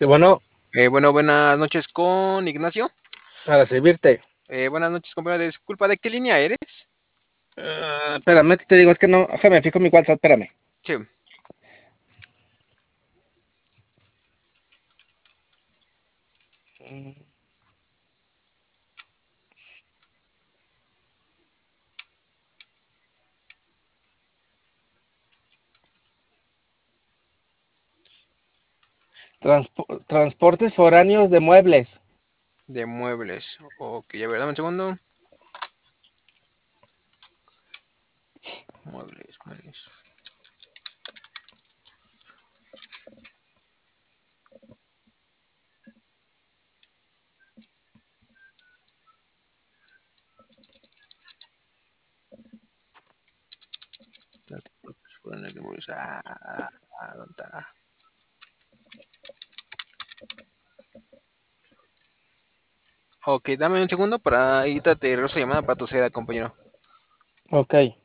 Sí, bueno, Bueno, buenas noches con Ignacio. para servirte. Buenas noches, compañero. Disculpa, ¿de qué línea eres? Espérame, te digo, es que no, déjame fijo mi WhatsApp, espérame. Sí. Mm, Transportes foráneos de muebles. De muebles. Ok, a ver, dame un segundo. Muebles, muebles. Transportes fuera de muebles. ¿Dónde está? Ok, dame un segundo para ahorita te regreso llamada para tu seda, compañero. Ok.